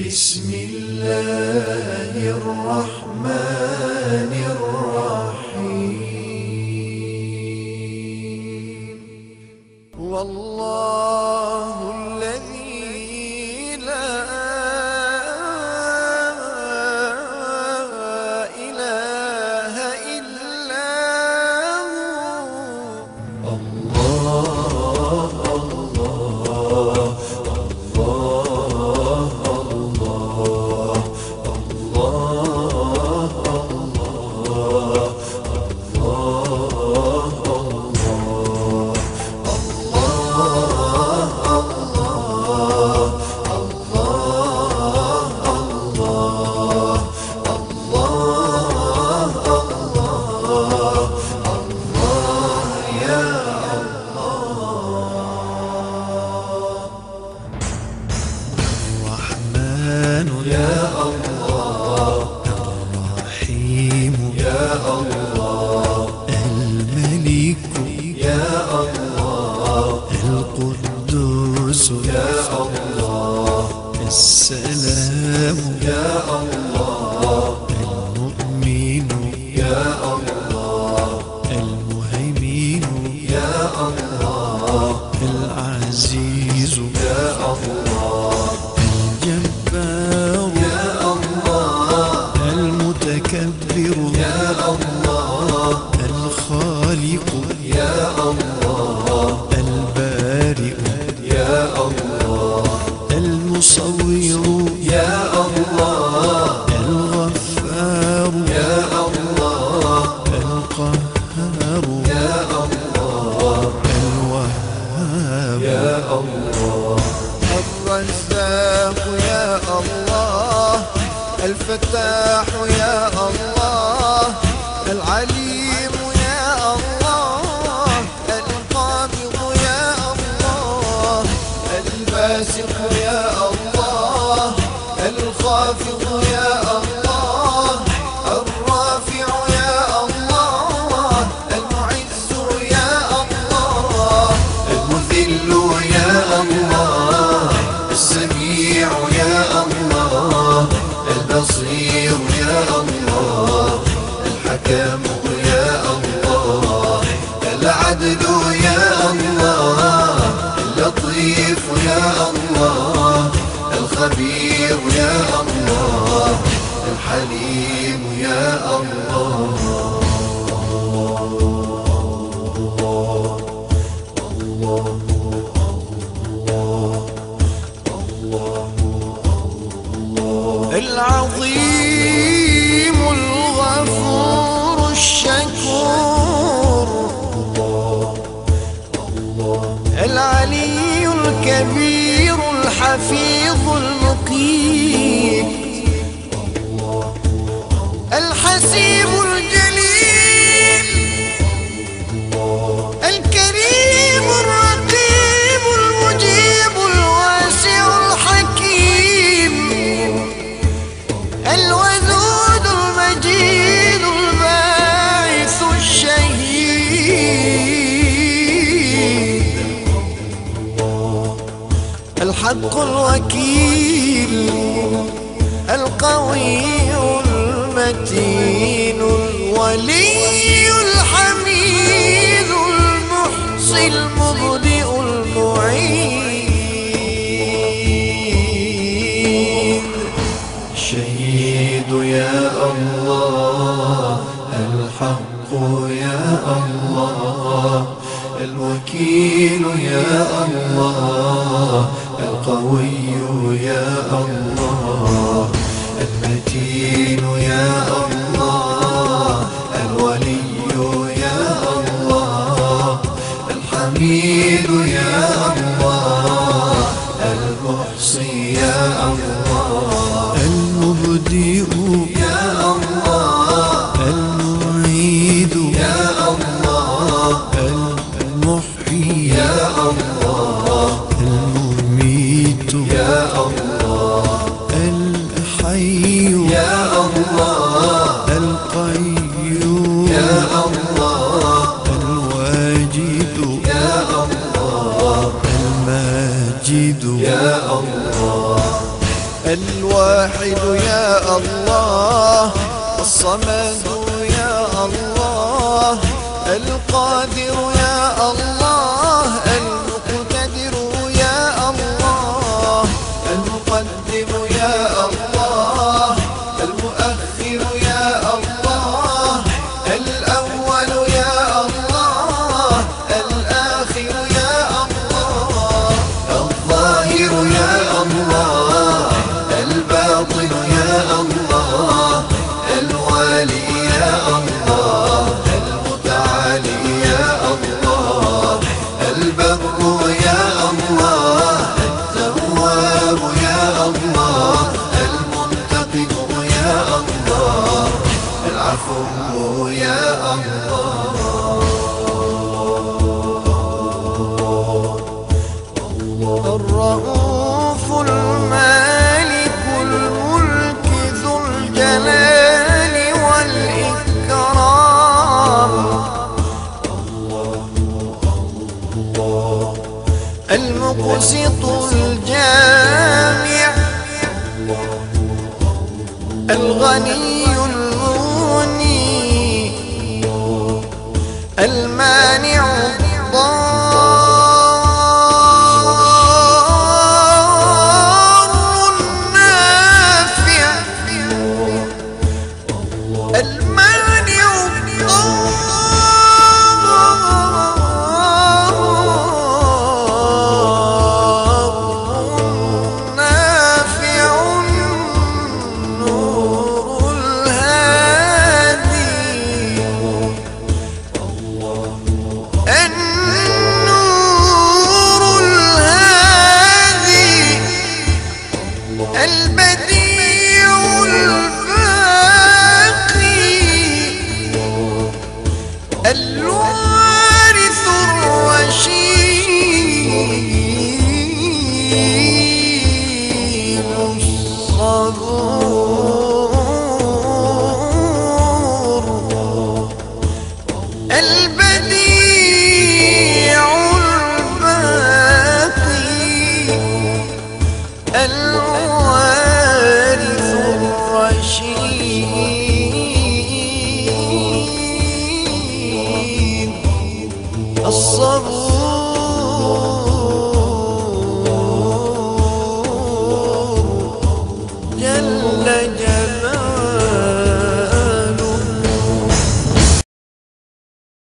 بسم الله الرحمن الرحيم. والله الذي لا إله إلا هو. الله الله يا الله الرحيم يا الله الملك يا الله القدوس يا الله السلام يا الله المؤمن يا الله المهيمن يا الله العزيز يا الله الجبار يا الله المتكبر يا الله الخالق يا الله البارئ يا الله المصور يا الله الغفار يا الله القهار يا الله الوهاب يا الله الرزاق يا الله الفتاح يا الله العليم يا الله القابض يا الله الباسط يا الله الخافض يا الله الرافع يا الله المعز يا الله المذل يا الله السميع يا الله البصير يا الله الحكم يا الله العدل يا الله اللطيف يا الله الخبير يا الله الحليم يا الله. العظيم الغفور الشكور العلي الكبير الحفيظ المقيم الحسيب الجليل الكريم الرقيب المجيب الواسع الحكيم الودود المجيد الباعث الشهيد الحق الوكيل القوي المتين الولي الحميد المحصي المبدئ المعين الشهيد يا الله الحق يا الله الوكيل يا الله القوي يا الله المتين يا الله الولي يا الله الحميد يا الله المحصي يا الله المبدئ يا الله المعيد يا الله المحيي يا الله المميت يا الله الحي يا الله الواحد يا الله، الصمد يا الله، القادر يا الله، المقتدر يا الله، المقدم يا الله، المؤخر يا الله، الأول يا الله، الآخر يا الله، الظاهر يا الله، الباطن يا الله، الوالي يا الله، المتعالي يا الله، البر يا الله، التواب يا الله، المنتقم يا الله، العفو يا الله. الرؤوف المالك الملك ذو الجلال والإكرام، المقسط الجامع، الغني المغني، المانع الضار النافع، المانع الضار النافع، النور الهادي، النور الهادي، البديع الباقي، الوارث الرشيد، الصبور، البديع الباقي، الوارث الرشيد، الصبور.